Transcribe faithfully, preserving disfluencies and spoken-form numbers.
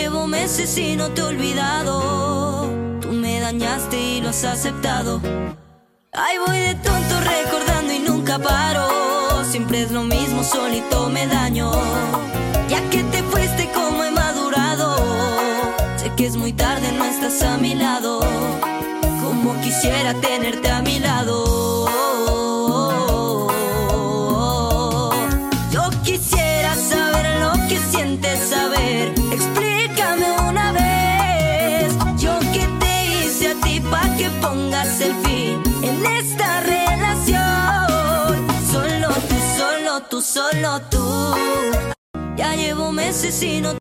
llevo meses y no te he olvidado. Tú me dañaste y lo has aceptado. Ahí voy de tonto recordando y nunca paro. Siempre es lo mismo, solito me daño. Ya que te fuiste, como he madurado. Sé que es muy tarde, no estás a mi lado. Como quisiera tenerte a mi lado. Yo quisiera saber lo que sientes, saber. Explícame una vez. Yo que te hice a ti pa' que pongas el fin en esta relación. Solo tú, solo tú, solo tú. Ya llevo meses y no